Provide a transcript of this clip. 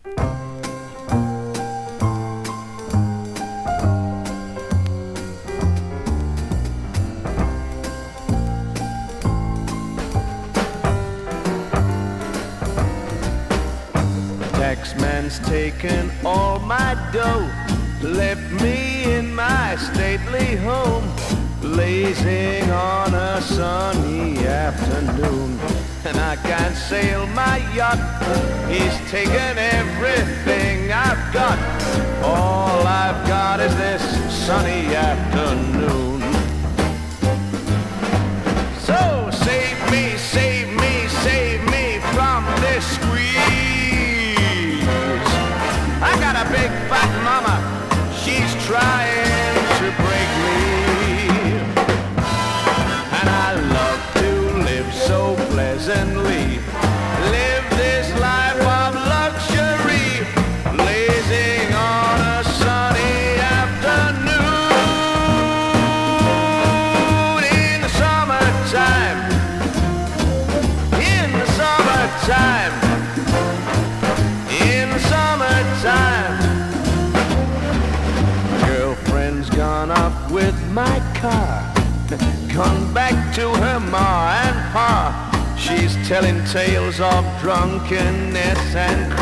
Taxman's taken all my dough, left me in my stately home, blazing on a sunny afternoon. And I can't sail my yacht, he's taken everything I've got. All I've got is this sunny afternoon. So save me, save me, save me from this squeeze. I got a big fat mama, she's trying to break me. And I love to live so pleasantly, live this life of luxury, blazing on a sunny afternoon. In the summertime, in the summertime, in the summertime. Girlfriend's gone off with my car, gone back to her ma and pa. She's telling tales of drunkenness and